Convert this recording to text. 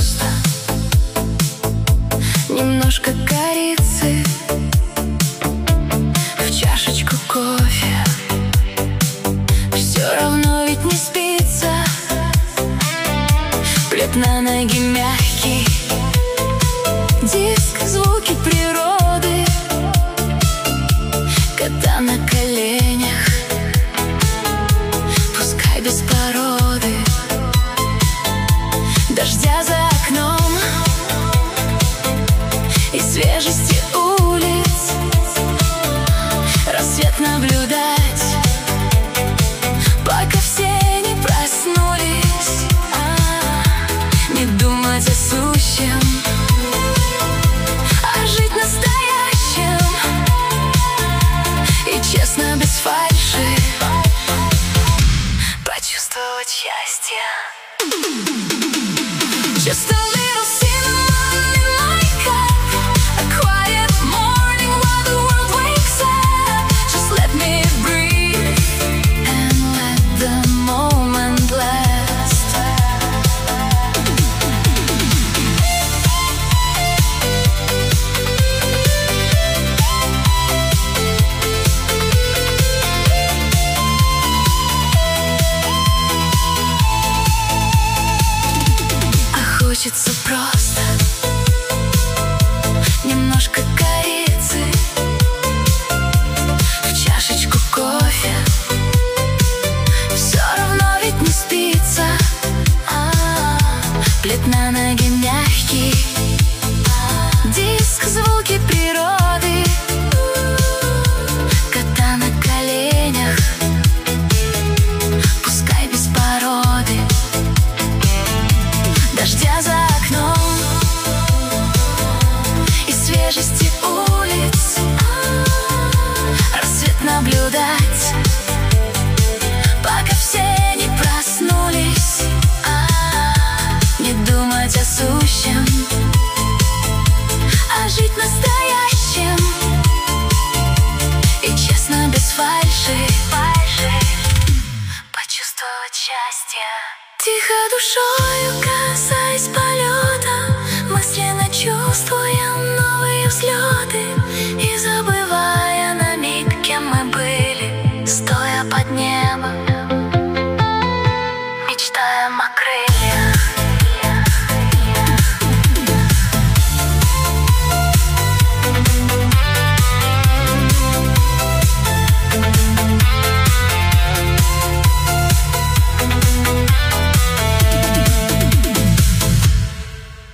просто. Немножко корицы в чашечку кофе. Все равно ведь не спится. Плед на ноги мягкий, диск, звуки природы, кота на коленях, пускай без породы. Дождя за окном и свежести улиц, рассвет наблюдать, пока все не проснулись. Не думать о сущем, а жить настоящим. И честно, без фальши почувствовать счастье. Just a little cinnamon in my cup, a quiet morning while the world wakes up. Just let me breathe and let the moment last. А хочется просто немножко корицы в чашечку кофе. Все равно ведь не спится. Плед на ноги мягкий, диск, звуки природы, кота на коленях, пускай без породы. Дождя за окном и свежести улиц, рассвет наблюдать, пока все не проснулись. Не думать о сущем, а жить настоящим. И честно, без фальши почувствовать счастье. Тихо душою касаясь